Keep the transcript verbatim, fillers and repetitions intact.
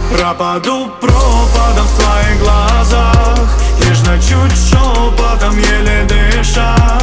Пропаду пропадом в твоих глазах, нежно чуть шепотом, еле дыша.